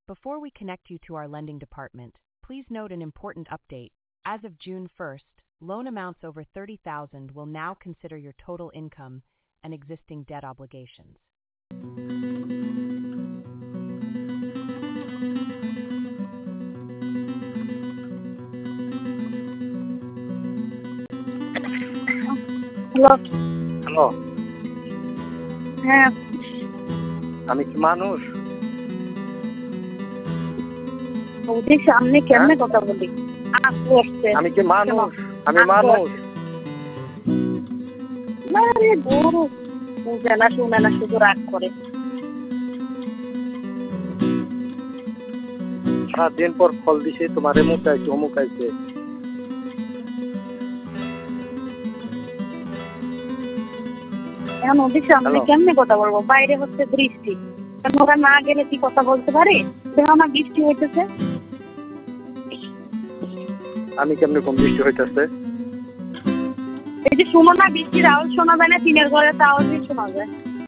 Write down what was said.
Before we connect you to our lending department, please note an important update. As of June 1st, loan amounts over $30,000 will now consider your total income and existing debt obligations. Hello. Hello, হ্যাঁ, আমি কি মানুষ? ওদের সামনে কেমনে কথা বলি? আসতে আসতে আমি কি মানুষ? আমি মানুষ। আরে গরু বুঝে না শুনে না শুধু রাগ করে। সারাদিন পর ফল দিছে, তোমার মুখাইছে অমুকাইছে। এখন ওদের সামনে কেমনে কথা বলবো? বাইরে হচ্ছে বৃষ্টি, ওরা না গেলে কি কথা বলতে পারে? দেখো না বৃষ্টি হইতেছে। আমি কেমনে কম বৃষ্টি হইতেছে? এই যে শোনো না, বৃষ্টির আওয়াজ শোনা যায় না? টিনের ঘরের আওয়াজই শোনা যায়।